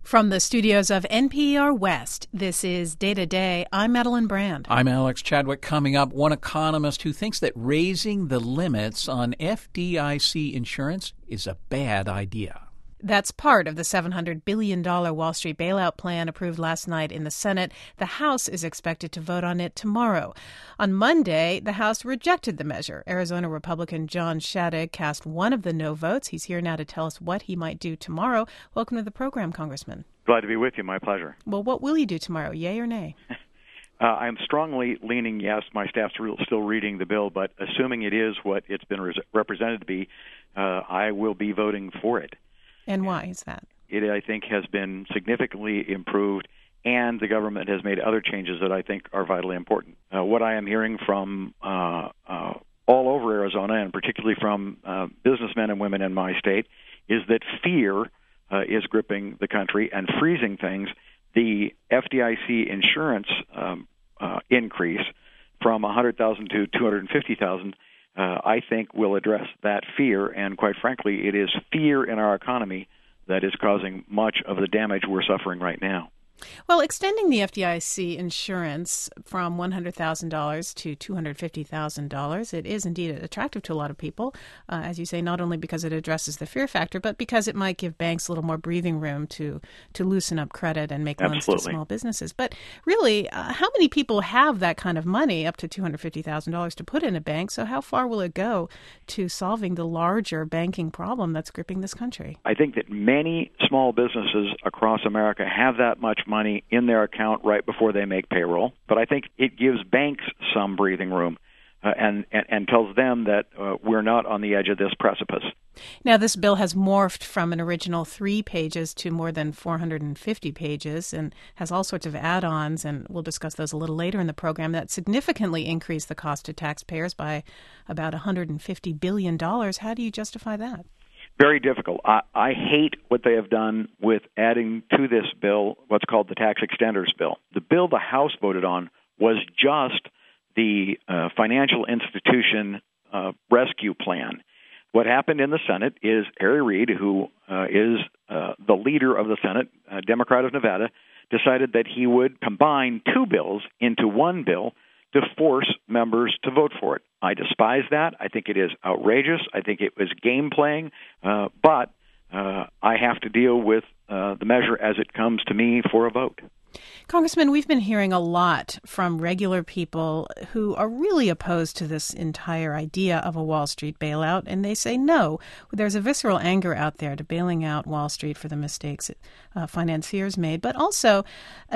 From the studios of NPR West, this is Day to Day. I'm Madeline Brand. I'm Alex Chadwick. Coming up, one economist who thinks that raising the limits on FDIC insurance is a bad idea. That's part of the $700 billion Wall Street bailout plan approved last night in the Senate. The House is expected to vote on it tomorrow. On Monday, the House rejected the measure. Arizona Republican John Shadegg cast one of the no votes. He's here now to tell us what he might do tomorrow. Welcome to the program, Congressman. Glad to be with you. My pleasure. Well, what will you do tomorrow, yay or nay? I'm strongly leaning yes. My staff's still reading the bill, but assuming it is what it's been represented to be, I will be voting for it. And why is that? It, I think, has been significantly improved, and the government has made other changes that I think are vitally important. What I am hearing from all over Arizona, and particularly from businessmen and women in my state, is that fear is gripping the country and freezing things. The FDIC insurance increase from $100,000 to $250,000 I think will address that fear, and quite frankly, it is fear in our economy that is causing much of the damage we're suffering right now. Well, extending the FDIC insurance from $100,000 to $250,000, it is indeed attractive to a lot of people, as you say, not only because it addresses the fear factor, but because it might give banks a little more breathing room to loosen up credit and make loans to small businesses. But really, how many people have that kind of money, up to $250,000, to put in a bank? So how far will it go to solving the larger banking problem that's gripping this country? I think that many small businesses across America have that much money in their account right before they make payroll, but I think it gives banks some breathing room and tells them that we're not on the edge of this precipice. Now, this bill has morphed from an original 3 pages to more than 450 pages and has all sorts of add-ons, and we'll discuss those a little later in the program, that significantly increase the cost to taxpayers by about $150 billion. How do you justify that? Very difficult. I hate what they have done with adding to this bill what's called the tax extenders bill. The bill the House voted on was just the financial institution rescue plan. What happened in the Senate is Harry Reid, who is the leader of the Senate, a Democrat of Nevada, decided that he would combine 2 bills into one bill to force members to vote for it. I despise that. I think it is outrageous. I think it was game playing, but I have to deal with the measure as it comes to me for a vote. Congressman, we've been hearing a lot from regular people who are really opposed to this entire idea of a Wall Street bailout, and they say no. There's a visceral anger out there to bailing out Wall Street for the mistakes financiers made, but also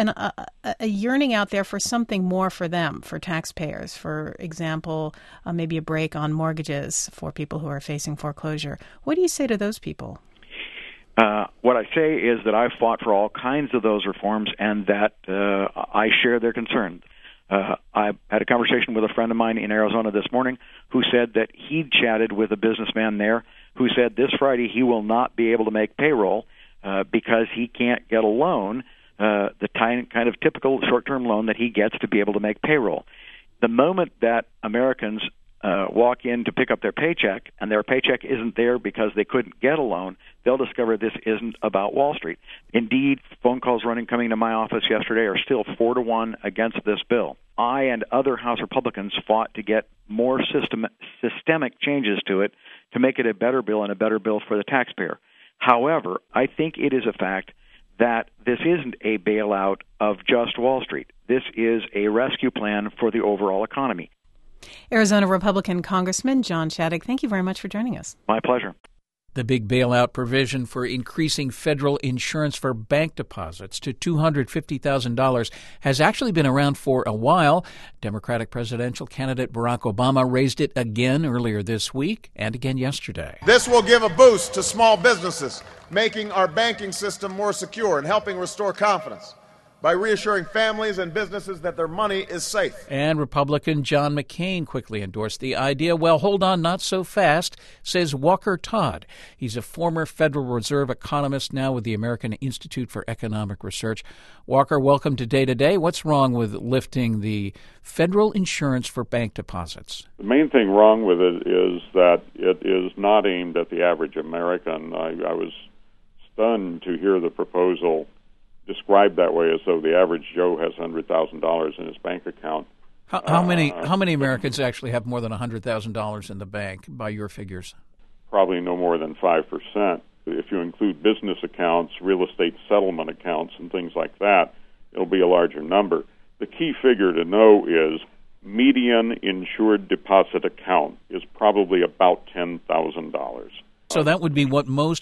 a yearning out there for something more for them, for taxpayers. For example, maybe a break on mortgages for people who are facing foreclosure. What do you say to those people? What I say is that I've fought for all kinds of those reforms and that I share their concerns. I had a conversation with a friend of mine in Arizona this morning who said that he'd chatted with a businessman there who said this Friday he will not be able to make payroll because he can't get a loan, the kind of typical short-term loan that he gets to be able to make payroll. The moment that Americans walk in to pick up their paycheck, and their paycheck isn't there because they couldn't get a loan, they'll discover this isn't about Wall Street. Indeed, phone calls coming to my office yesterday are still 4-1 against this bill. I and other House Republicans fought to get more systemic changes to it to make it a better bill and a better bill for the taxpayer. However, I think it is a fact that this isn't a bailout of just Wall Street. This is a rescue plan for the overall economy. Arizona Republican Congressman John Shadegg, thank you very much for joining us. My pleasure. The big bailout provision for increasing federal insurance for bank deposits to $250,000 has actually been around for a while. Democratic presidential candidate Barack Obama raised it again earlier this week and again yesterday. This will give a boost to small businesses, making our banking system more secure and helping restore confidence by reassuring families and businesses that their money is safe. And Republican John McCain quickly endorsed the idea. Well, hold on, not so fast, says Walker Todd. He's a former Federal Reserve economist now with the American Institute for Economic Research. Walker, welcome to Day to Day. What's wrong with lifting the federal insurance for bank deposits? The main thing wrong with it is that it is not aimed at the average American. I was stunned to hear the proposal described that way, as though the average Joe has $100,000 in his bank account. How many Americans actually have more than $100,000 in the bank, by your figures? Probably no more than 5%. If you include business accounts, real estate settlement accounts, and things like that, it'll be a larger number. The key figure to know is median insured deposit account is probably about $10,000. So that would be what most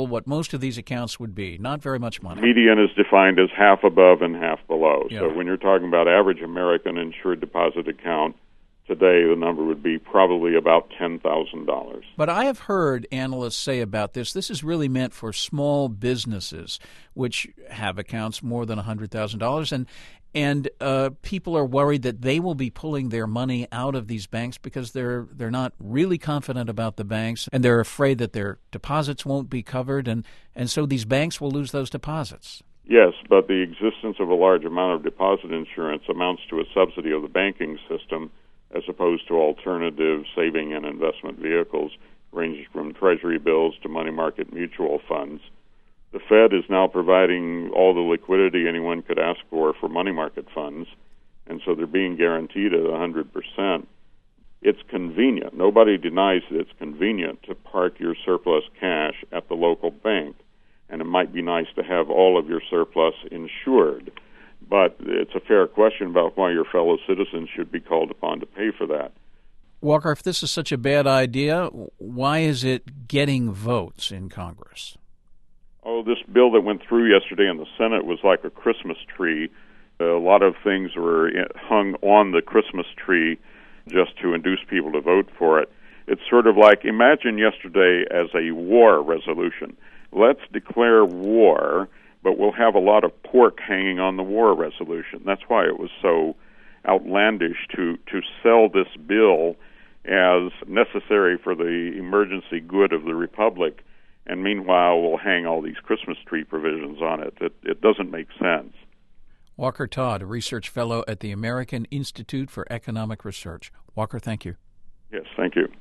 of these accounts would be, not very much money. Median is defined as half above and half below. Yeah. So when you're talking about average American insured deposit account, today the number would be probably about $10,000. But I have heard analysts say about this is really meant for small businesses, which have accounts more than $100,000, and people are worried that they will be pulling their money out of these banks because they're not really confident about the banks, and they're afraid that their deposits won't be covered, and so these banks will lose those deposits. Yes, but the existence of a large amount of deposit insurance amounts to a subsidy of the banking system as opposed to alternative saving and investment vehicles ranging from treasury bills to money market mutual funds. The Fed is now providing all the liquidity anyone could ask for money market funds, and so they're being guaranteed at 100%. It's convenient. Nobody denies that it's convenient to park your surplus cash at the local bank, and it might be nice to have all of your surplus insured. But it's a fair question about why your fellow citizens should be called upon to pay for that. Walker, if this is such a bad idea, why is it getting votes in Congress? Oh, this bill that went through yesterday in the Senate was like a Christmas tree. A lot of things were hung on the Christmas tree just to induce people to vote for it. It's sort of like, imagine yesterday as a war resolution. Let's declare war, but we'll have a lot of pork hanging on the war resolution. That's why it was so outlandish to sell this bill as necessary for the emergency good of the Republic, and meanwhile we'll hang all these Christmas tree provisions on it. It doesn't make sense. Walker Todd, a research fellow at the American Institute for Economic Research. Walker, thank you. Yes, thank you.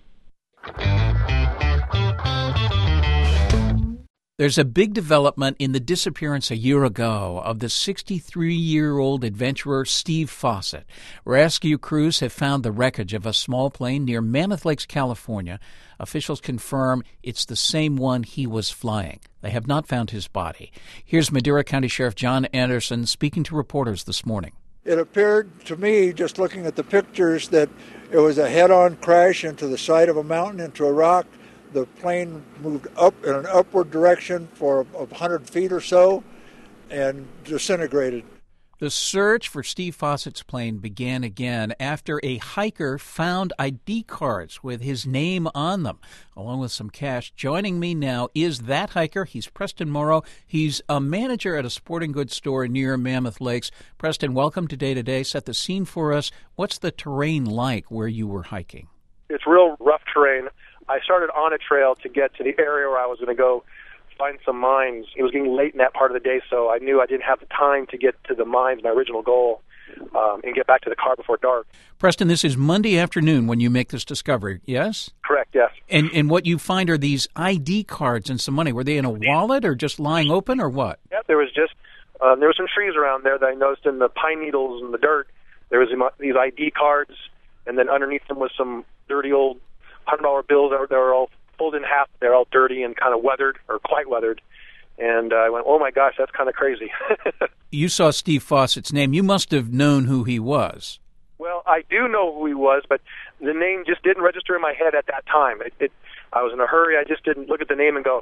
There's a big development in the disappearance a year ago of the 63-year-old adventurer Steve Fawcett. Rescue crews have found the wreckage of a small plane near Mammoth Lakes, California. Officials confirm it's the same one he was flying. They have not found his body. Here's Madera County Sheriff John Anderson speaking to reporters this morning. It appeared to me, just looking at the pictures, that it was a head-on crash into the side of a mountain, into a rock. The plane moved up in an upward direction for 100 feet or so and disintegrated. The search for Steve Fawcett's plane began again after a hiker found ID cards with his name on them, along with some cash. Joining me now is that hiker. He's Preston Morrow. He's a manager at a sporting goods store near Mammoth Lakes. Preston, welcome to Day to Day. Set the scene for us. What's the terrain like where you were hiking? It's real rough terrain. I started on a trail to get to the area where I was going to go find some mines. It was getting late in that part of the day, so I knew I didn't have the time to get to the mines, my original goal, and get back to the car before dark. Preston, this is Monday afternoon when you make this discovery, yes? Correct, yes. And what you find are these ID cards and some money. Were they in a wallet or just lying open or what? Yeah, there was just there were some trees around there that I noticed in the pine needles and the dirt. There was these ID cards, and then underneath them was some dirty old $100 bills that were all folded in half. They're all dirty and kind of weathered, or quite weathered. And I went, oh, my gosh, that's kind of crazy. You saw Steve Fawcett's name. You must have known who he was. Well, I do know who he was, but the name just didn't register in my head at that time. I was in a hurry. I just didn't look at the name and go,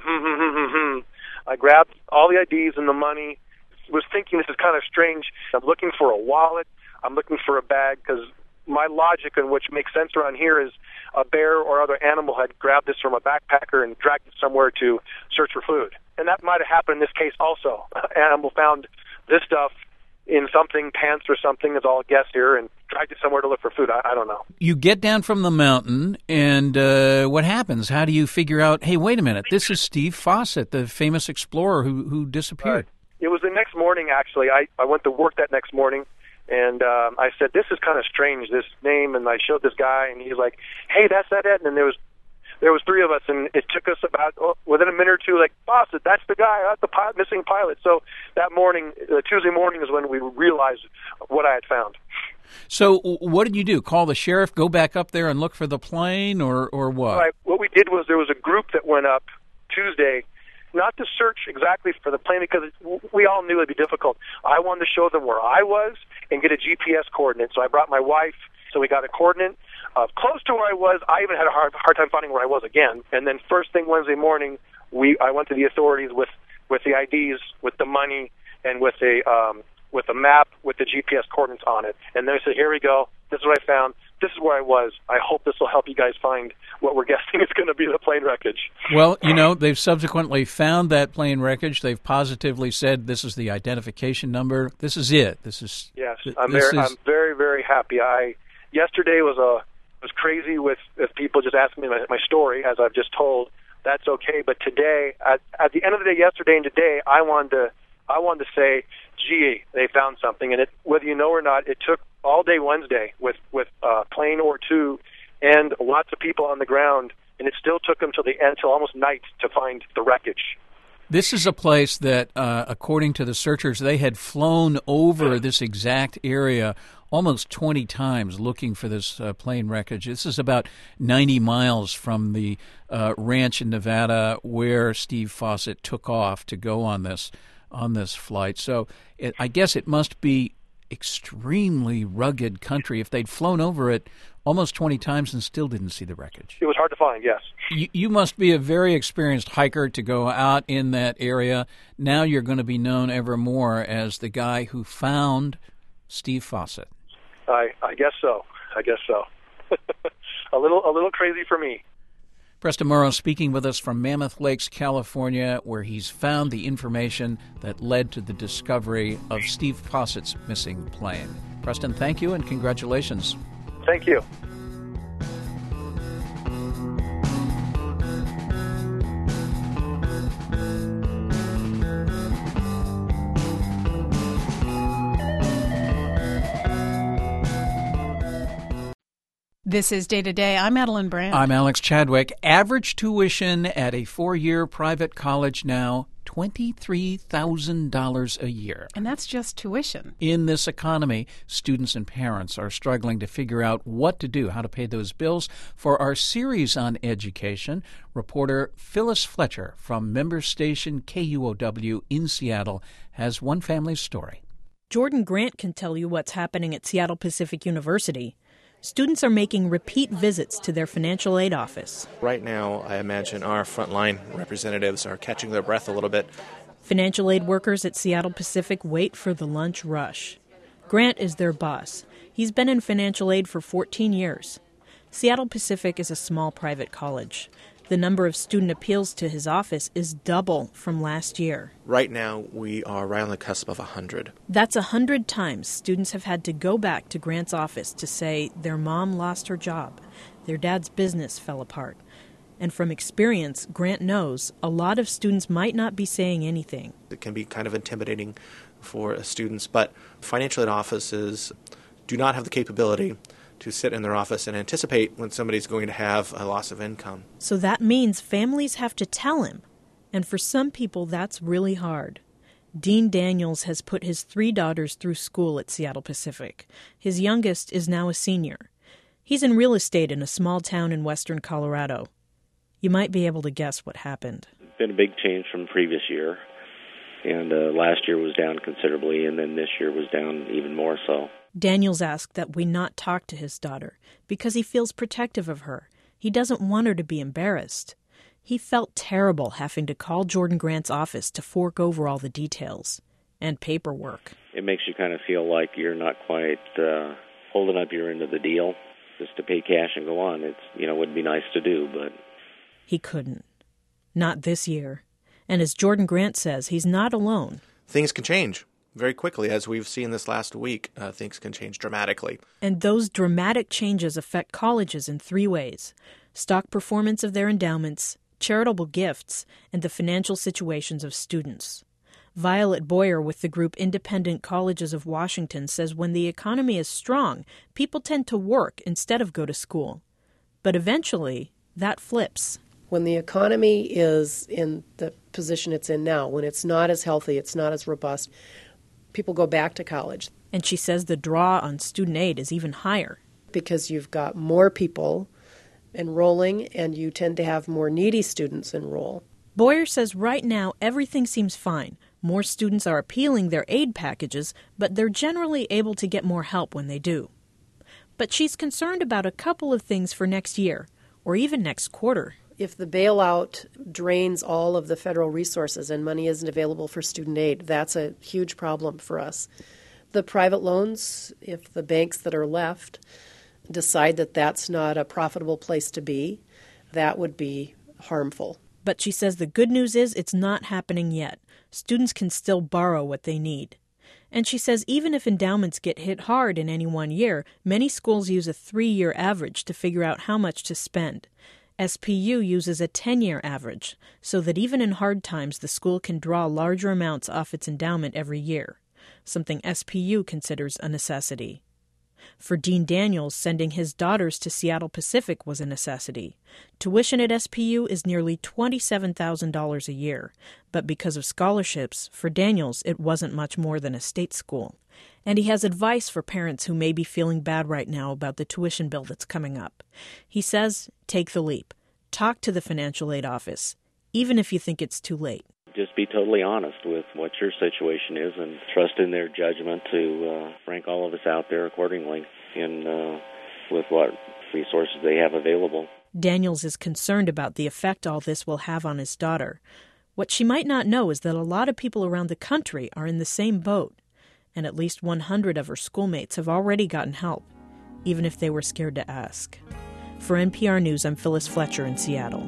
I grabbed all the IDs and the money, was thinking this is kind of strange. I'm looking for a wallet. I'm looking for a bag, because my logic, and which makes sense around here, is a bear or other animal had grabbed this from a backpacker and dragged it somewhere to search for food. And that might have happened in this case also. Animal found this stuff in something, pants or something, is all guess here, and dragged it somewhere to look for food. I don't know. You get down from the mountain, and what happens? How do you figure out, hey, wait a minute, this is Steve Fawcett, the famous explorer who disappeared? It was the next morning, actually. I went to work that next morning. And I said, this is kind of strange, this name. And I showed this guy, and he's like, hey, that's that Ed. And there was there was three of us, and it took us about within a minute or two, like, Fawcett, that's the guy, that's the missing pilot. So that morning, Tuesday morning, is when we realized what I had found. So what did you do? Call the sheriff, go back up there and look for the plane, or what? Right. What we did was there was a group that went up Tuesday, not to search exactly for the plane because we all knew it would be difficult. I wanted to show them where I was and get a GPS coordinate. So I brought my wife, so we got a coordinate close to where I was. I even had a hard time finding where I was again. And then first thing Wednesday morning, I went to the authorities with the IDs, with the money, and with a map with the GPS coordinates on it. And they said, here we go. This is what I found. This is where I was. I hope this will help you guys find what we're guessing is going to be the plane wreckage. Well, they've subsequently found that plane wreckage. They've positively said this is the identification number. This is it. Yes, I'm very, very happy. Yesterday was crazy with people just asking me my story, as I've just told. That's okay. But today, at the end of the day, yesterday and today, I wanted to say, gee, they found something. And whether you know or not, it took all day Wednesday with a plane or two and lots of people on the ground, and it still took them till the end, till almost night, to find the wreckage. This is a place that, according to the searchers, they had flown over this exact area almost 20 times looking for this plane wreckage. This is about 90 miles from the ranch in Nevada where Steve Fawcett took off to go on this flight. So I guess it must be extremely rugged country if they'd flown over it almost 20 times and still didn't see the wreckage. It was hard to find, yes. You must be a very experienced hiker to go out in that area. Now you're going to be known ever more as the guy who found Steve Fawcett. I guess so. a little crazy for me. Preston Morrow speaking with us from Mammoth Lakes, California, where he's found the information that led to the discovery of Steve Fawcett's missing plane. Preston, thank you and congratulations. Thank you. This is Day to Day. I'm Madeline Brand. I'm Alex Chadwick. Average tuition at a 4-year private college now, $23,000 a year. And that's just tuition. In this economy, students and parents are struggling to figure out what to do, how to pay those bills. For our series on education, reporter Phyllis Fletcher from member station KUOW in Seattle has one family's story. Jordan Grant can tell you what's happening at Seattle Pacific University. Students are making repeat visits to their financial aid office. Right now, I imagine our frontline representatives are catching their breath a little bit. Financial aid workers at Seattle Pacific wait for the lunch rush. Grant is their boss. He's been in financial aid for 14 years. Seattle Pacific is a small private college. The number of student appeals to his office is double from last year. Right now, we are right on the cusp of 100. That's 100 times students have had to go back to Grant's office to say their mom lost her job, their dad's business fell apart. And from experience, Grant knows a lot of students might not be saying anything. It can be kind of intimidating for students, but financial aid offices do not have the capability to sit in their office and anticipate when somebody's going to have a loss of income. So that means families have to tell him. And for some people, that's really hard. Dean Daniels has put his 3 daughters through school at Seattle Pacific. His youngest is now a senior. He's in real estate in a small town in western Colorado. You might be able to guess what happened. It's been a big change from the previous year. And last year was down considerably, and then this year was down even more so. Daniels asked that we not talk to his daughter because he feels protective of her. He doesn't want her to be embarrassed. He felt terrible having to call Jordan Grant's office to fork over all the details and paperwork. It makes you kind of feel like you're not quite holding up your end of the deal just to pay cash and go on. It would be nice to do, but he couldn't. Not this year. And as Jordan Grant says, he's not alone. Things can change very quickly. As we've seen this last week, things can change dramatically. And those dramatic changes affect colleges in 3 ways: stock performance of their endowments, charitable gifts, and the financial situations of students. Violet Boyer with the group Independent Colleges of Washington says when the economy is strong, people tend to work instead of go to school. But eventually, that flips. When the economy is in the position it's in now, when it's not as healthy, it's not as robust, people go back to college. And she says the draw on student aid is even higher. Because you've got more people enrolling and you tend to have more needy students enroll. Boyer says right now everything seems fine. More students are appealing their aid packages, but they're generally able to get more help when they do. But she's concerned about a couple of things for next year, or even next quarter. If the bailout drains all of the federal resources and money isn't available for student aid, that's a huge problem for us. The private loans, if the banks that are left decide that that's not a profitable place to be, that would be harmful. But she says the good news is it's not happening yet. Students can still borrow what they need. And she says even if endowments get hit hard in any one year, many schools use a 3-year average to figure out how much to spend. SPU uses a 10-year average, so that even in hard times the school can draw larger amounts off its endowment every year, something SPU considers a necessity. For Dean Daniels, sending his daughters to Seattle Pacific was a necessity. Tuition at SPU is nearly $27,000 a year, but because of scholarships, for Daniels it wasn't much more than a state school. And he has advice for parents who may be feeling bad right now about the tuition bill that's coming up. He says, take the leap. Talk to the financial aid office, even if you think it's too late. Just be totally honest with what your situation is and trust in their judgment to rank all of us out there accordingly with what resources they have available. Daniels is concerned about the effect all this will have on his daughter. What she might not know is that a lot of people around the country are in the same boat, and at least 100 of her schoolmates have already gotten help, even if they were scared to ask. For NPR News, I'm Phyllis Fletcher in Seattle.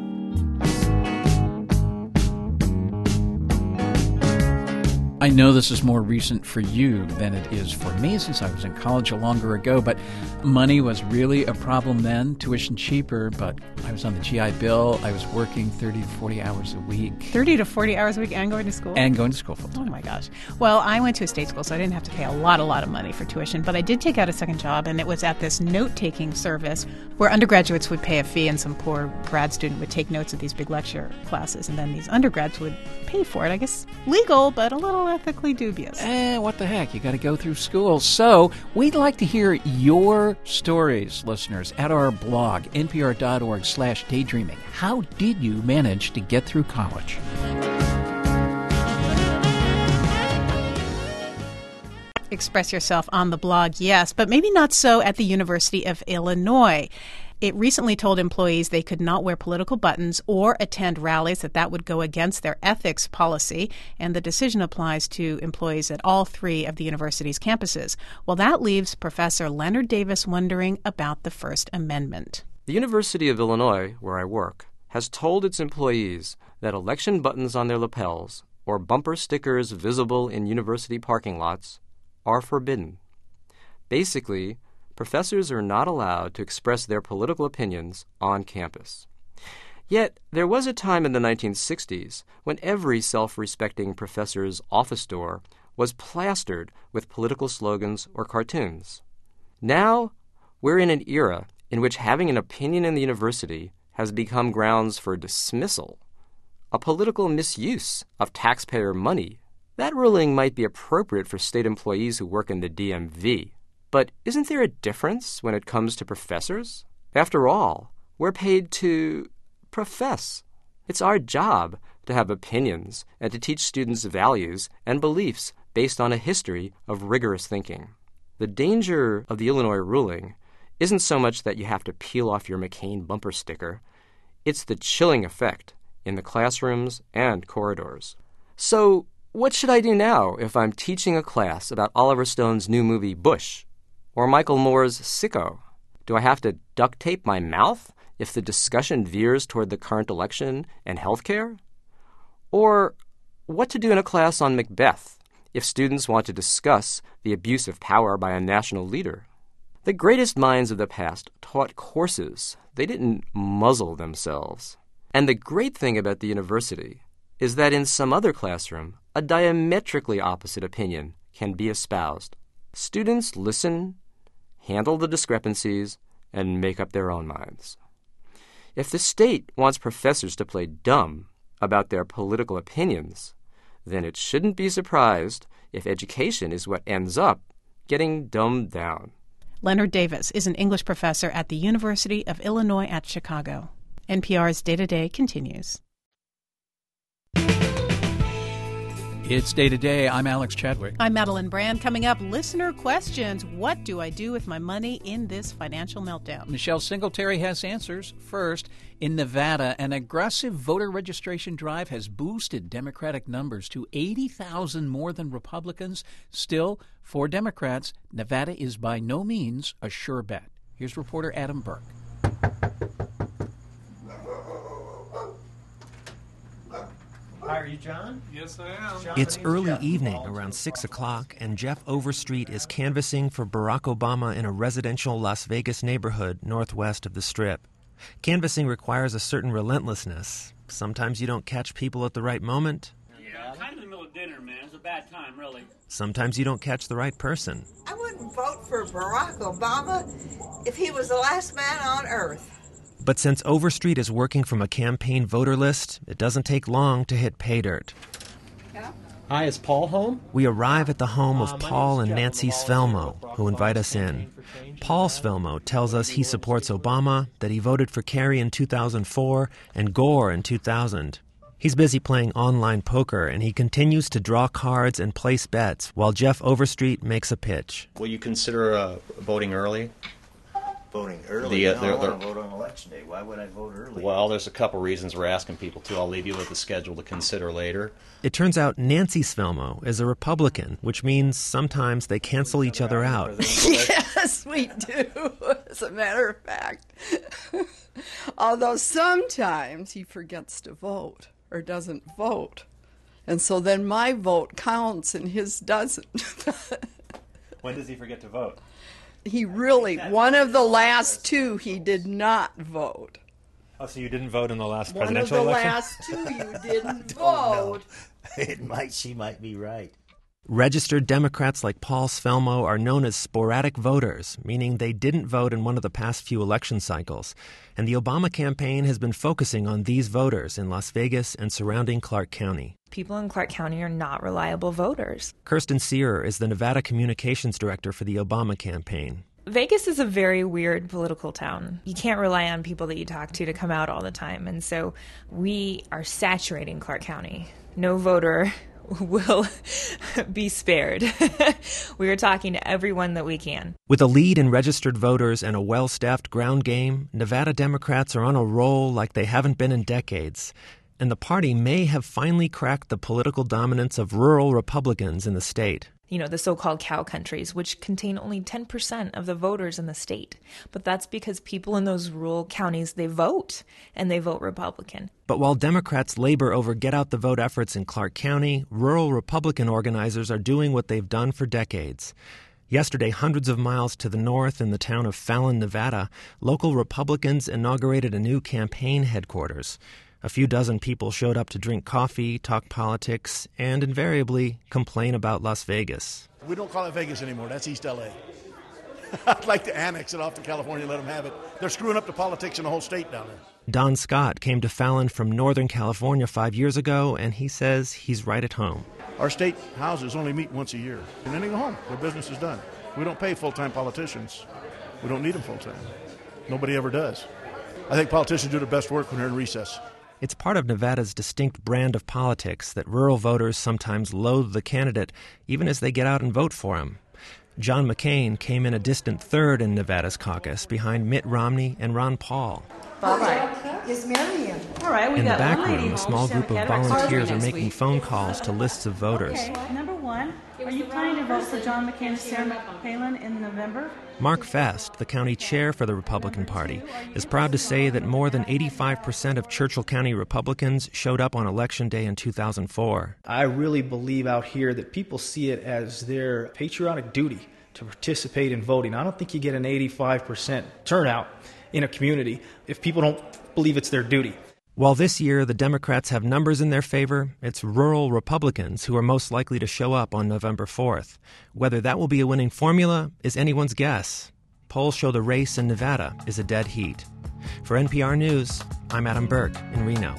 I know this is more recent for you than it is for me since I was in college longer ago, but money was really a problem then, tuition cheaper, but I was on the GI Bill. I was working 30 to 40 hours a week. 30 to 40 hours a week and going to school? And going to school full time. Oh, my gosh. Well, I went to a state school, so I didn't have to pay a lot of money for tuition, but I did take out a second job, and it was at this note-taking service where undergraduates would pay a fee and some poor grad student would take notes at these big lecture classes, and then these undergrads would pay for it. I guess legal, but a little ethically dubious. What the heck? You got to go through school. So we'd like to hear your stories, listeners, at our blog, npr.org/daydreaming. How did you manage to get through college? Express yourself on the blog, yes, but maybe not so at the University of Illinois. It recently told employees they could not wear political buttons or attend rallies, that would go against their ethics policy, and the decision applies to employees at all 3 of the university's campuses. Well, that leaves Professor Leonard Davis wondering about the First Amendment. The University of Illinois, where I work, has told its employees that election buttons on their lapels or bumper stickers visible in university parking lots are forbidden. Basically, professors are not allowed to express their political opinions on campus. Yet, there was a time in the 1960s when every self-respecting professor's office door was plastered with political slogans or cartoons. Now, we're in an era in which having an opinion in the university has become grounds for dismissal, a political misuse of taxpayer money. That ruling might be appropriate for state employees who work in the DMV. But isn't there a difference when it comes to professors? After all, we're paid to profess. It's our job to have opinions and to teach students values and beliefs based on a history of rigorous thinking. The danger of the Illinois ruling isn't so much that you have to peel off your McCain bumper sticker. It's the chilling effect in the classrooms and corridors. So, what should I do now if I'm teaching a class about Oliver Stone's new movie Bush or Michael Moore's Sicko? Do I have to duct tape my mouth if the discussion veers toward the current election and health care? Or what to do in a class on Macbeth if students want to discuss the abuse of power by a national leader? The greatest minds of the past taught courses. They didn't muzzle themselves. And the great thing about the university is that in some other classroom, a diametrically opposite opinion can be espoused. Students listen, handle the discrepancies, and make up their own minds. If the state wants professors to play dumb about their political opinions, then it shouldn't be surprised if education is what ends up getting dumbed down. Leonard Davis is an English professor at the University of Illinois at Chicago. NPR's Day to Day continues. It's Day to Day. I'm Alex Chadwick. I'm Madeline Brand. Coming up, listener questions. What do I do with my money in this financial meltdown? Michelle Singletary has answers. First, in Nevada, an aggressive voter registration drive has boosted Democratic numbers to 80,000 more than Republicans. Still, for Democrats, Nevada is by no means a sure bet. Here's reporter Adam Burke. Hi, are you John? Yes, I am. It's early evening, around 6 o'clock, and Jeff Overstreet is canvassing for Barack Obama in a residential Las Vegas neighborhood northwest of the Strip. Canvassing requires a certain relentlessness. Sometimes you don't catch people at the right moment. Yeah, I'm kind of in the middle of dinner, man. It's a bad time, really. Sometimes you don't catch the right person. I wouldn't vote for Barack Obama if he was the last man on earth. But since Overstreet is working from a campaign voter list, it doesn't take long to hit pay dirt. Hi, is Paul home? We arrive at the home of Paul and Nancy Svelmo, who invite us in. Paul Svelmo tells us he supports Obama, that he voted for Kerry in 2004 and Gore in 2000. He's busy playing online poker, and he continues to draw cards and place bets while Jeff Overstreet makes a pitch. Will you consider voting early? Voting early? I want to vote on Election Day. Why would I vote early? Well, there's a couple reasons we're asking people to. I'll leave you with the schedule to consider later. It turns out Nancy Svelmo is a Republican, which means sometimes they cancel each other out. Yes, we do, as a matter of fact. Although sometimes he forgets to vote or doesn't vote. And so then my vote counts and his doesn't. When does he forget to vote? He really, one of the last two, he did not vote. Oh, so you didn't vote in the last presidential election? One of the last two, you didn't vote. She might be right. Registered Democrats like Paul Svelmo are known as sporadic voters, meaning they didn't vote in one of the past few election cycles. And the Obama campaign has been focusing on these voters in Las Vegas and surrounding Clark County. People in Clark County are not reliable voters. Kirsten Sear is the Nevada communications director for the Obama campaign. Vegas is a very weird political town. You can't rely on people that you talk to come out all the time. And so we are saturating Clark County. No voter will be spared. We are talking to everyone that we can. With a lead in registered voters and a well-staffed ground game, Nevada Democrats are on a roll like they haven't been in decades. And the party may have finally cracked the political dominance of rural Republicans in the state. You know, the so-called cow countries, which contain only 10% of the voters in the state. But that's because people in those rural counties, they vote, and they vote Republican. But while Democrats labor over get-out-the-vote efforts in Clark County, rural Republican organizers are doing what they've done for decades. Yesterday, hundreds of miles to the north in the town of Fallon, Nevada, local Republicans inaugurated a new campaign headquarters. A few dozen people showed up to drink coffee, talk politics, and invariably complain about Las Vegas. We don't call it Vegas anymore. That's East L.A. I'd like to annex it off to California and let them have it. They're screwing up the politics in the whole state down there. Don Scott came to Fallon from Northern California 5 years ago, and he says he's right at home. Our state houses only meet once a year, and then they go home. Their business is done. We don't pay full-time politicians. We don't need them full-time. Nobody ever does. I think politicians do their best work when they're in recess. It's part of Nevada's distinct brand of politics that rural voters sometimes loathe the candidate, even as they get out and vote for him. John McCain came in a distant third in Nevada's caucus, behind Mitt Romney and Ron Paul. Bye-bye. Is Marion. All right, we in got the back one lady room, a small group of volunteers are making phone calls to lists of voters. Okay, number one, are you planning to vote for John McCain and Sarah Palin in November? Mark Fest, the county chair for the Republican Party, is proud to say that more than 85% of Churchill County Republicans showed up on Election Day in 2004. I really believe out here that people see it as their patriotic duty to participate in voting. I don't think you get an 85% turnout in a community if people don't believe it's their duty. While this year the Democrats have numbers in their favor, it's rural Republicans who are most likely to show up on November 4th. Whether that will be a winning formula is anyone's guess. polls show the race in Nevada is a dead heat. For NPR News, I'm Adam Burke in Reno.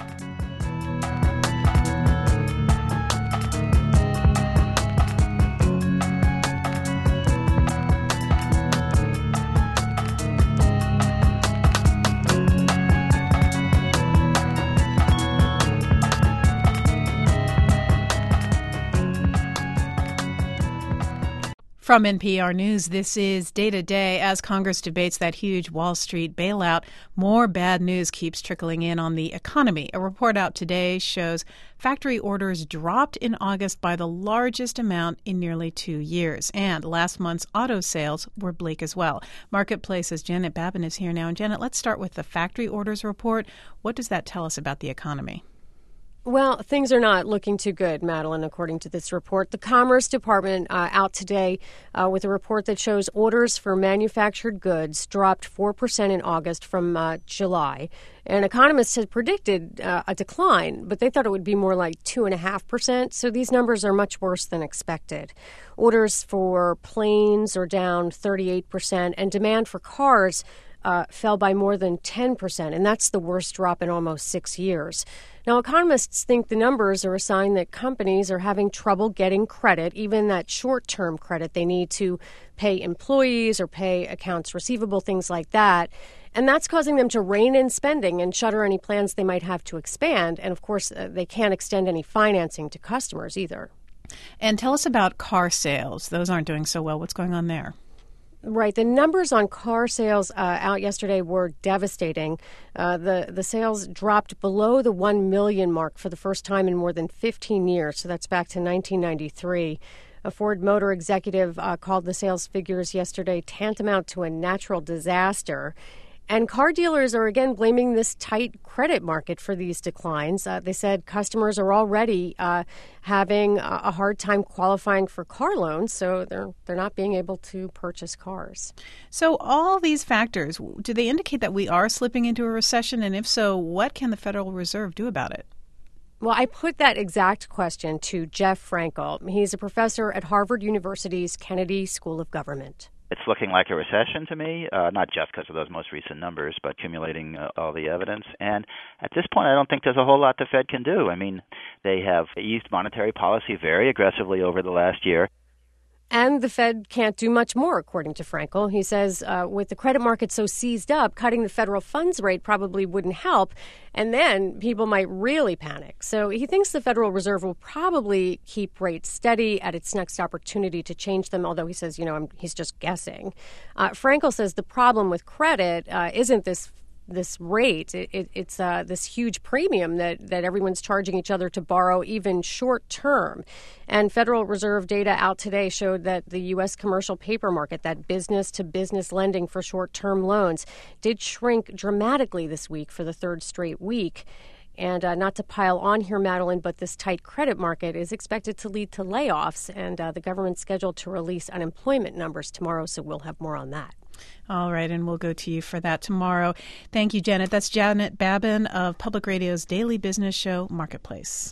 From NPR News, this is Day to Day. As Congress debates that huge Wall Street bailout, more bad news keeps trickling in on the economy. A report out today shows factory orders dropped in August by the largest amount in nearly 2 years. And last month's auto sales were bleak as well. Marketplace's Janet Babin is here now. And Janet, let's start with the factory orders report. What does that tell us about the economy? Well, things are not looking too good, Madeline, according to this report. The Commerce Department out today with a report that shows orders for manufactured goods dropped 4% in August from July. And economists had predicted a decline, but they thought it would be more like 2.5%. So these numbers are much worse than expected. Orders for planes are down 38%, and demand for cars fell by more than 10%, and that's the worst drop in almost 6 years. Now, economists think the numbers are a sign that companies are having trouble getting credit, even that short-term credit they need to pay employees or pay accounts receivable, things like that. And that's causing them to rein in spending and shutter any plans they might have to expand. And, of course, they can't extend any financing to customers either. And tell us about car sales. Those aren't doing so well. What's going on there? Right. The numbers on car sales out yesterday were devastating. The sales dropped below the 1 million mark for the first time in more than 15 years. So that's back to 1993. A Ford Motor executive called the sales figures yesterday tantamount to a natural disaster. And car dealers are again blaming this tight credit market for these declines. They said customers are already having a hard time qualifying for car loans, so they're not being able to purchase cars. So all these factors, do they indicate that we are slipping into a recession? And if so, what can the Federal Reserve do about it? Well, I put that exact question to Jeff Frankel. He's a professor at Harvard University's Kennedy School of Government. It's looking like a recession to me, not just because of those most recent numbers, but accumulating all the evidence. And at this point, I don't think there's a whole lot the Fed can do. I mean, they have eased monetary policy very aggressively over the last year. And the Fed can't do much more, according to Frankel. He says with the credit market so seized up, cutting the federal funds rate probably wouldn't help. And then people might really panic. So he thinks the Federal Reserve will probably keep rates steady at its next opportunity to change them, although he says, he's just guessing. Frankel says the problem with credit isn't this rate. It's this huge premium that everyone's charging each other to borrow, even short term. And Federal Reserve data out today showed that the U.S. commercial paper market, that business-to-business lending for short-term loans, did shrink dramatically this week for the third straight week. And not to pile on here, Madeline, but this tight credit market is expected to lead to layoffs, and the government's scheduled to release unemployment numbers tomorrow, so we'll have more on that. All right, and we'll go to you for that tomorrow. Thank you, Janet. That's Janet Babin of Public Radio's daily business show, Marketplace.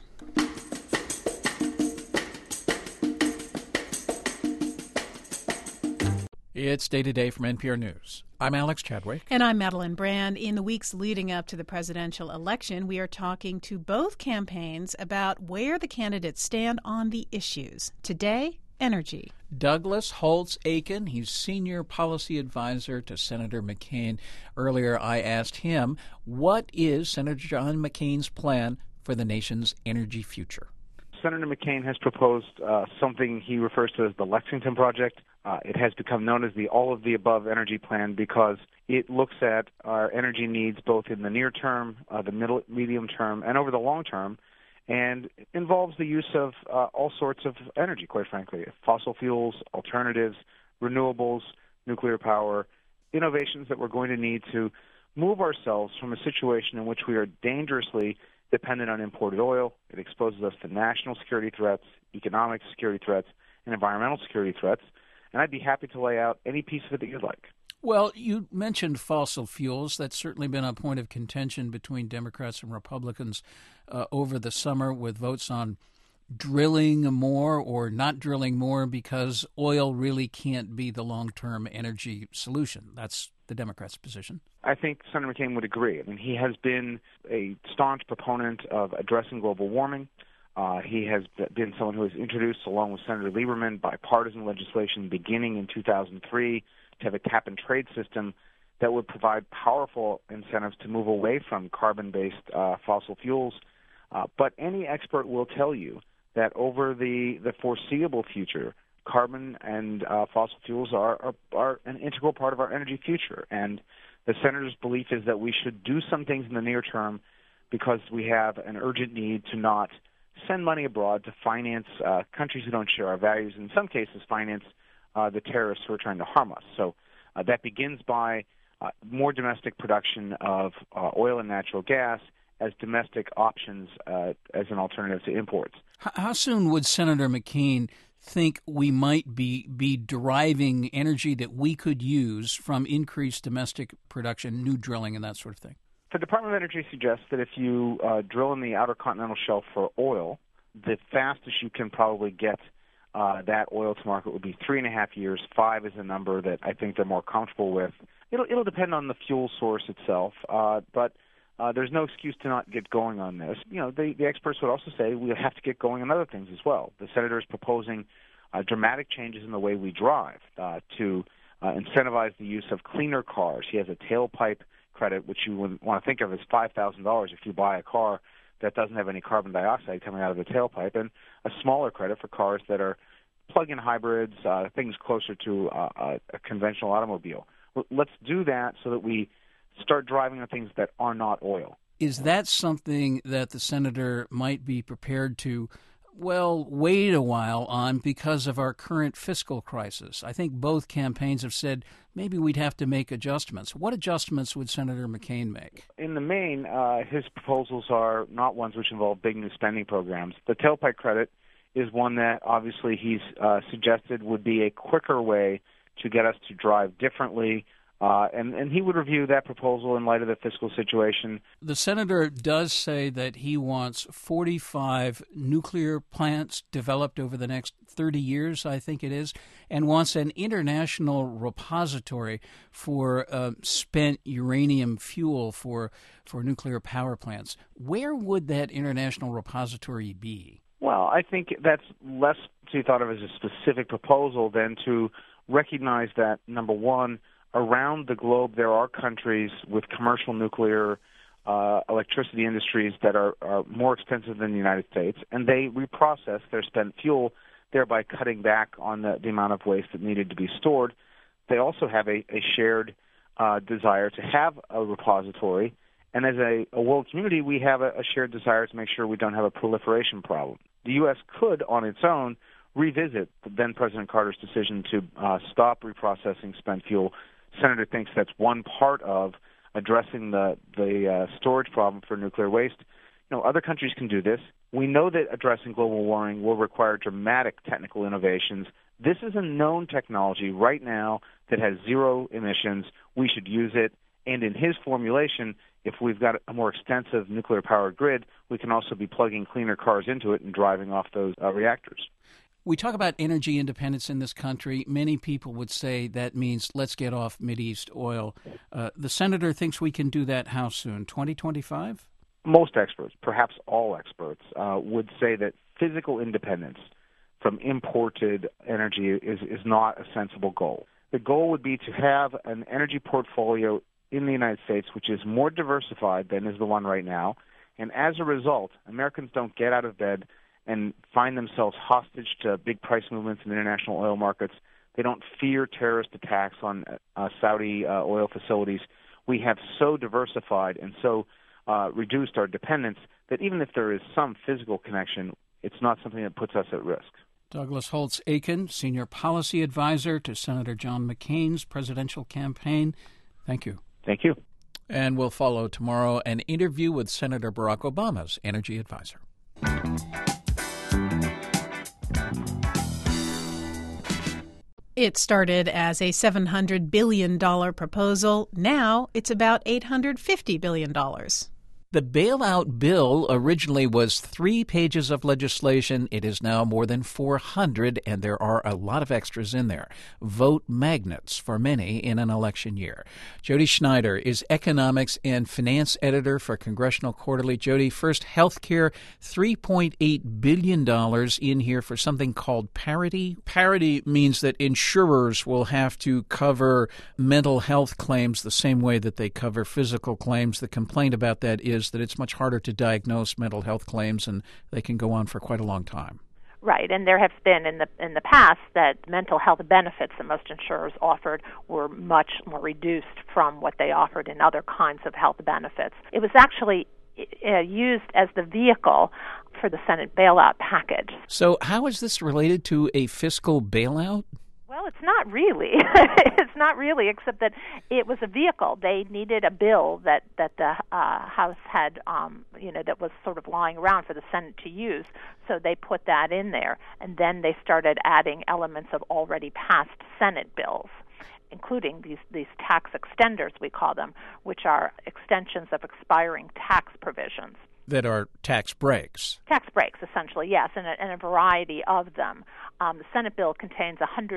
It's Day to Day from NPR News. I'm Alex Chadwick. And I'm Madeline Brand. In the weeks leading up to the presidential election, we are talking to both campaigns about where the candidates stand on the issues. Today, energy. Douglas Holtz-Eakin, he's senior policy advisor to Senator McCain. Earlier, I asked him, what is Senator John McCain's plan for the nation's energy future? Senator McCain has proposed something he refers to as the Lexington Project. It has become known as the all-of-the-above energy plan because it looks at our energy needs both in the near term, the medium term, and over the long term, and involves the use of all sorts of energy, quite frankly, fossil fuels, alternatives, renewables, nuclear power, innovations that we're going to need to move ourselves from a situation in which we are dangerously dependent on imported oil. It exposes us to national security threats, economic security threats, and environmental security threats. And I'd be happy to lay out any piece of it that you'd like. Well, you mentioned fossil fuels. That's certainly been a point of contention between Democrats and Republicans over the summer with votes on drilling more or not drilling more because oil really can't be the long-term energy solution. That's the Democrats' position. I think Senator McCain would agree. I mean, he has been a staunch proponent of addressing global warming. He has been someone who has introduced, along with Senator Lieberman, bipartisan legislation beginning in 2003 to have a cap-and-trade system that would provide powerful incentives to move away from carbon-based fossil fuels. But any expert will tell you that over the foreseeable future, carbon and fossil fuels are an integral part of our energy future. And the senator's belief is that we should do some things in the near term because we have an urgent need to not send money abroad to finance countries who don't share our values, in some cases finance the terrorists who are trying to harm us. So that begins by more domestic production of oil and natural gas as domestic options as an alternative to imports. How soon would Senator McCain think we might be deriving energy that we could use from increased domestic production, new drilling, and that sort of thing? The Department of Energy suggests that if you drill in the outer continental shelf for oil, the fastest you can probably get that oil to market would be 3.5 years. 5 is a number that I think they're more comfortable with. It'll depend on the fuel source itself, but there's no excuse to not get going on this. You know, the experts would also say we have to get going on other things as well. The senator is proposing dramatic changes in the way we drive to incentivize the use of cleaner cars. He has a tailpipe credit, which you would want to think of as $5,000 if you buy a car that doesn't have any carbon dioxide coming out of the tailpipe, and a smaller credit for cars that are plug-in hybrids, things closer to a conventional automobile. Let's do that so that we start driving on things that are not oil. Is that something that the senator might be prepared to, wait a while on because of our current fiscal crisis? I think both campaigns have said maybe we'd have to make adjustments. What adjustments would Senator McCain make? In the main, his proposals are not ones which involve big new spending programs. The tailpipe credit is one that obviously he's suggested would be a quicker way to get us to drive differently. And he would review that proposal in light of the fiscal situation. The senator does say that he wants 45 nuclear plants developed over the next 30 years, I think it is, and wants an international repository for spent uranium fuel for nuclear power plants. Where would that international repository be? Well, I think that's less to be thought of as a specific proposal than to recognize that, number one, around the globe, there are countries with commercial nuclear electricity industries that are more expensive than the United States, and they reprocess their spent fuel, thereby cutting back on the amount of waste that needed to be stored. They also have a shared desire to have a repository, and as a world community, we have a shared desire to make sure we don't have a proliferation problem. The U.S. could, on its own, revisit then-President Carter's decision to stop reprocessing spent fuel. Senator thinks that's one part of addressing the storage problem for nuclear waste. You know, other countries can do this. We know that addressing global warming will require dramatic technical innovations. This is a known technology right now that has zero emissions. We should use it. And in his formulation, if we've got a more extensive nuclear-powered grid, we can also be plugging cleaner cars into it and driving off those reactors. We talk about energy independence in this country. Many people would say that means let's get off Mideast oil. The senator thinks we can do that how soon? 2025? Most experts, perhaps all experts, would say that physical independence from imported energy is not a sensible goal. The goal would be to have an energy portfolio in the United States which is more diversified than is the one right now. And as a result, Americans don't get out of bed and find themselves hostage to big price movements in international oil markets. They don't fear terrorist attacks on Saudi oil facilities. We have so diversified and so reduced our dependence that even if there is some physical connection, it's not something that puts us at risk. Douglas Holtz-Eakin, Senior Policy Advisor to Senator John McCain's presidential campaign. Thank you. Thank you. And we'll follow tomorrow an interview with Senator Barack Obama's energy advisor. It started as a $700 billion proposal. Now it's about $850 billion. The bailout bill originally was 3 pages of legislation. It is now more than 400, and there are a lot of extras in there. Vote magnets for many in an election year. Jody Schneider is economics and finance editor for Congressional Quarterly. Jody, first, healthcare, $3.8 billion in here for something called parity. Parity means that insurers will have to cover mental health claims the same way that they cover physical claims. The complaint about that is that it's much harder to diagnose mental health claims, and they can go on for quite a long time. Right, and there have been in the past that mental health benefits that most insurers offered were much more reduced from what they offered in other kinds of health benefits. It was actually used as the vehicle for the Senate bailout package. So how is this related to a fiscal bailout? Well, it's not really. It's not really, except that it was a vehicle. They needed a bill that the House had, that was sort of lying around for the Senate to use. So they put that in there, and then they started adding elements of already passed Senate bills, including these tax extenders, we call them, which are extensions of expiring tax provisions. That are tax breaks. Tax breaks, essentially, yes, and a variety of them. The Senate bill contains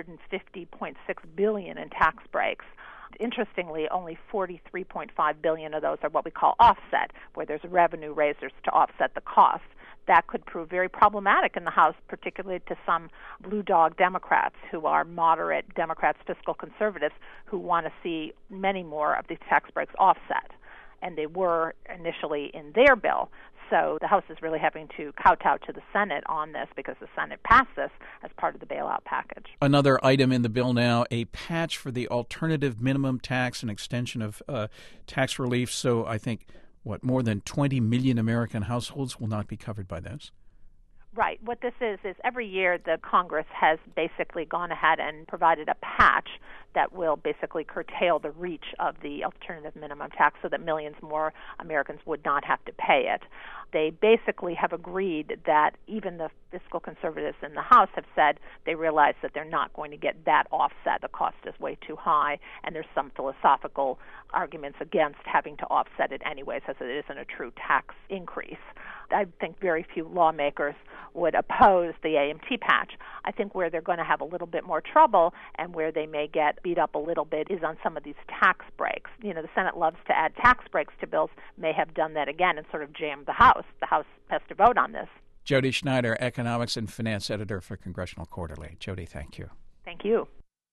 $150.6 billion in tax breaks. Interestingly, only $43.5 billion of those are what we call offset, where there's revenue raisers to offset the cost. That could prove very problematic in the House, particularly to some blue dog Democrats who are moderate Democrats, fiscal conservatives, who want to see many more of these tax breaks offset. And they were initially in their bill. So the House is really having to kowtow to the Senate on this because the Senate passed this as part of the bailout package. Another item in the bill now, a patch for the alternative minimum tax, an extension of tax relief. So I think, more than 20 million American households will not be covered by this? Right. What this is every year the Congress has basically gone ahead and provided a patch that will basically curtail the reach of the alternative minimum tax so that millions more Americans would not have to pay it. They basically have agreed that even the fiscal conservatives in the House have said they realize that they're not going to get that offset. The cost is way too high, and there's some philosophical arguments against having to offset it anyways, as it isn't a true tax increase. I think very few lawmakers would oppose the AMT patch. I think where they're going to have a little bit more trouble and where they may get beat up a little bit is on some of these tax breaks. The Senate loves to add tax breaks to bills, may have done that again and sort of jammed the House. The House has to vote on this. Jody Schneider, economics and finance editor for Congressional Quarterly. Jody, thank you. Thank you.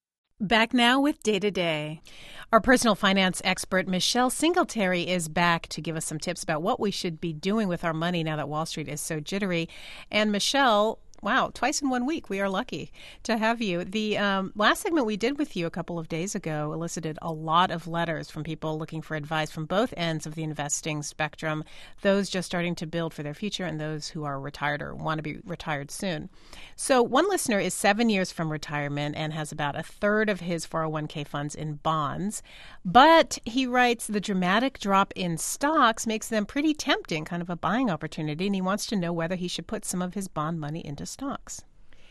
Back now with Day to Day. Our personal finance expert, Michelle Singletary, is back to give us some tips about what we should be doing with our money now that Wall Street is so jittery. And Michelle, wow, twice in 1 week. We are lucky to have you. The last segment we did with you a couple of days ago elicited a lot of letters from people looking for advice from both ends of the investing spectrum, those just starting to build for their future and those who are retired or want to be retired soon. So one listener is 7 years from retirement and has about a third of his 401k funds in bonds. But he writes the dramatic drop in stocks makes them pretty tempting, kind of a buying opportunity, and he wants to know whether he should put some of his bond money into stocks.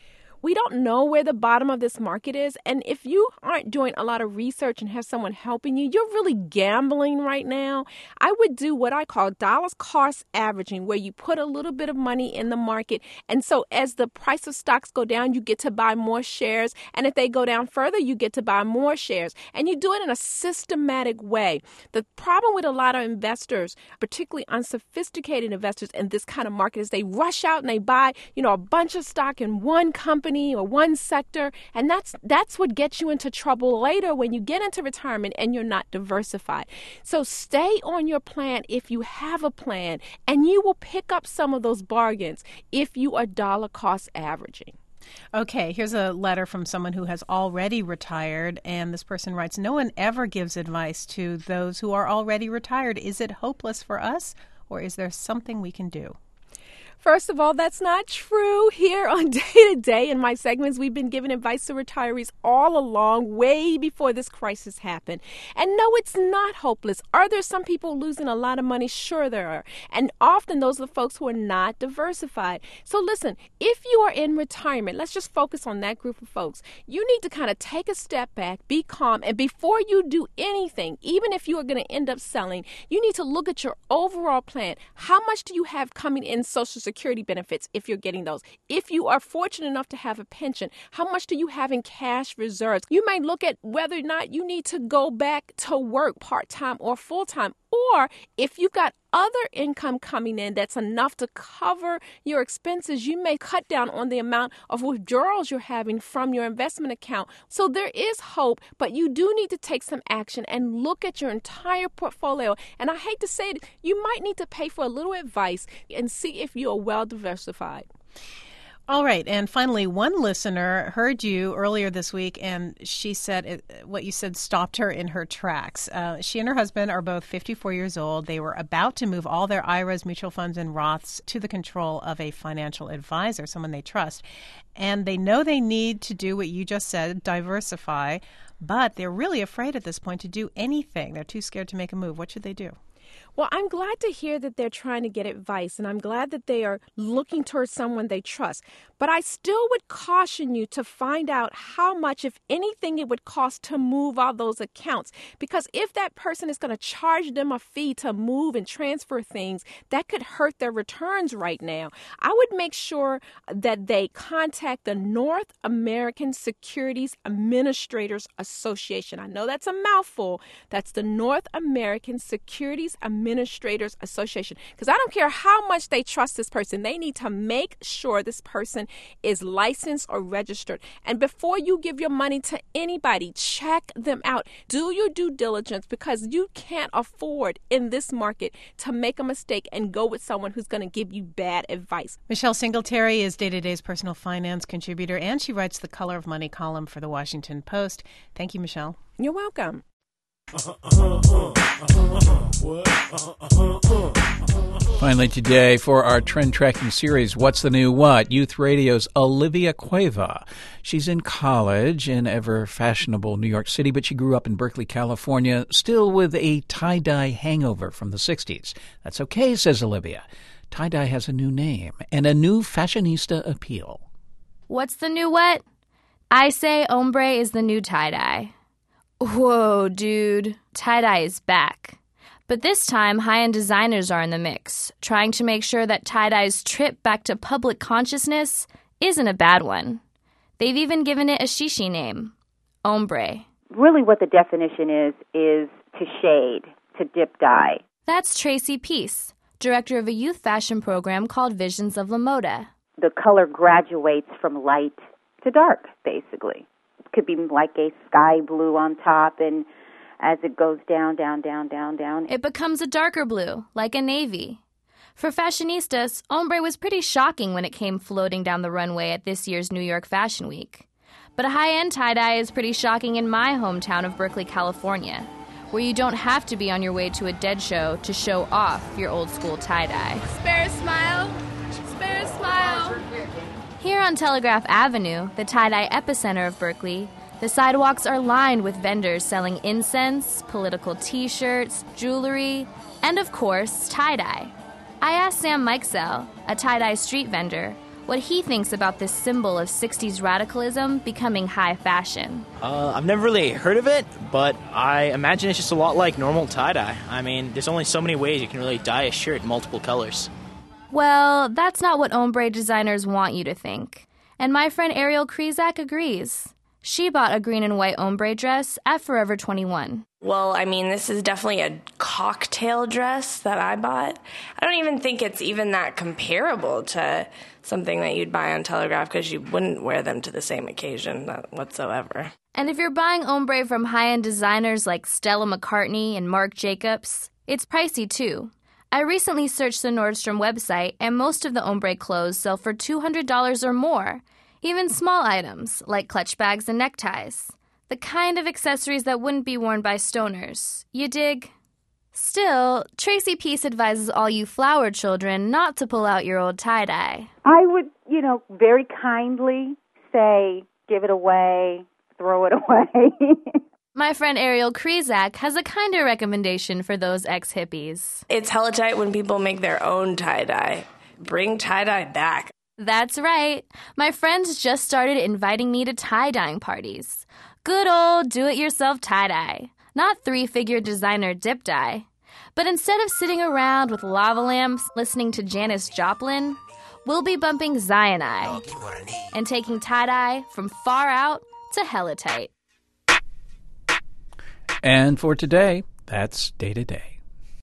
We don't know where the bottom of this market is. And if you aren't doing a lot of research and have someone helping you, you're really gambling right now. I would do what I call dollars cost averaging, where you put a little bit of money in the market. And so as the price of stocks go down, you get to buy more shares. And if they go down further, you get to buy more shares. And you do it in a systematic way. The problem with a lot of investors, particularly unsophisticated investors in this kind of market, is they rush out and they buy, a bunch of stock in one company or one sector, and that's what gets you into trouble later when you get into retirement and you're not diversified. So stay on your plan if you have a plan, and you will pick up some of those bargains if you are dollar cost averaging. Okay, here's a letter from someone who has already retired, and this person writes, no one ever gives advice to those who are already retired. Is it hopeless for us, or is there something we can do? First of all, that's not true. Here on Day to Day in my segments, we've been giving advice to retirees all along, way before this crisis happened. And no, it's not hopeless. Are there some people losing a lot of money? Sure there are. And often those are the folks who are not diversified. So listen, if you are in retirement, let's just focus on that group of folks. You need to kind of take a step back, be calm, and before you do anything, even if you are going to end up selling, you need to look at your overall plan. How much do you have coming in Social Security benefits if you're getting those? If you are fortunate enough to have a pension, how much do you have in cash reserves? You might look at whether or not you need to go back to work part-time or full-time. Or if you've got other income coming in that's enough to cover your expenses, you may cut down on the amount of withdrawals you're having from your investment account. So there is hope, but you do need to take some action and look at your entire portfolio. And I hate to say it, you might need to pay for a little advice and see if you are well diversified. All right. And finally, one listener heard you earlier this week, and she said what you said stopped her in her tracks. She and her husband are both 54 years old. They were about to move all their IRAs, mutual funds, and Roths to the control of a financial advisor, someone they trust. And they know they need to do what you just said, diversify, but they're really afraid at this point to do anything. They're too scared to make a move. What should they do? Well, I'm glad to hear that they're trying to get advice, and I'm glad that they are looking towards someone they trust. But I still would caution you to find out how much, if anything, it would cost to move all those accounts. Because if that person is going to charge them a fee to move and transfer things, that could hurt their returns right now. I would make sure that they contact the North American Securities Administrators Association. I know that's a mouthful. That's the North American Securities Administrators Association. Because I don't care how much they trust this person. They need to make sure this person is licensed or registered. And before you give your money to anybody, check them out. Do your due diligence, because you can't afford in this market to make a mistake and go with someone who's going to give you bad advice. Michelle Singletary is Day to Day's personal finance contributor, and she writes the Color of Money column for the Washington Post. Thank you, Michelle. You're welcome. Finally today, for our trend tracking series, What's the New What? Youth Radio's Olivia Cueva. She's in college in ever fashionable New York City, but she grew up in Berkeley, California, still with a tie-dye hangover from the 60s. That's okay, says Olivia. Tie-dye has a new name and a new fashionista appeal. What's the new what? I say ombre is the new tie-dye. Whoa, dude. Tie-dye is back. But this time, high-end designers are in the mix, trying to make sure that tie-dye's trip back to public consciousness isn't a bad one. They've even given it a shishi name, ombre. Really what the definition is to shade, to dip dye. That's Tracy Peace, director of a youth fashion program called Visions of La Moda. The color graduates from light to dark, basically. It could be like a sky blue on top, and as it goes down, it becomes a darker blue, like a navy. For fashionistas, ombre was pretty shocking when it came floating down the runway at this year's New York Fashion Week. But a high-end tie-dye is pretty shocking in my hometown of Berkeley, California, where you don't have to be on your way to a dead show to show off your old-school tie-dye. Spare a smile. Spare a smile. Here on Telegraph Avenue, the tie-dye epicenter of Berkeley, the sidewalks are lined with vendors selling incense, political t-shirts, jewelry, and of course, tie-dye. I asked Sam Mikesell, a tie-dye street vendor, what he thinks about this symbol of 60s radicalism becoming high fashion. I've never really heard of it, but I imagine it's just a lot like normal tie-dye. I mean, there's only so many ways you can really dye a shirt multiple colors. Well, that's not what ombre designers want you to think. And my friend Ariel Krizak agrees. She bought a green and white ombre dress at Forever 21. Well, I mean, this is definitely a cocktail dress that I bought. I don't even think it's even that comparable to something that you'd buy on Telegraph, because you wouldn't wear them to the same occasion whatsoever. And if you're buying ombre from high-end designers like Stella McCartney and Marc Jacobs, it's pricey too. I recently searched the Nordstrom website, and most of the ombre clothes sell for $200 or more. Even small items, like clutch bags and neckties. The kind of accessories that wouldn't be worn by stoners. You dig? Still, Tracy Peace advises all you flower children not to pull out your old tie-dye. I would, very kindly say, give it away, throw it away. My friend Ariel Krizak has a kinder recommendation for those ex-hippies. It's hella tight when people make their own tie-dye. Bring tie-dye back. That's right. My friends just started inviting me to tie-dyeing parties. Good old do-it-yourself tie-dye. Not three-figure designer dip dye. But instead of sitting around with lava lamps listening to Janis Joplin, we'll be bumping Zionide and taking tie-dye from far out to hella tight. And for today, that's Day to Day.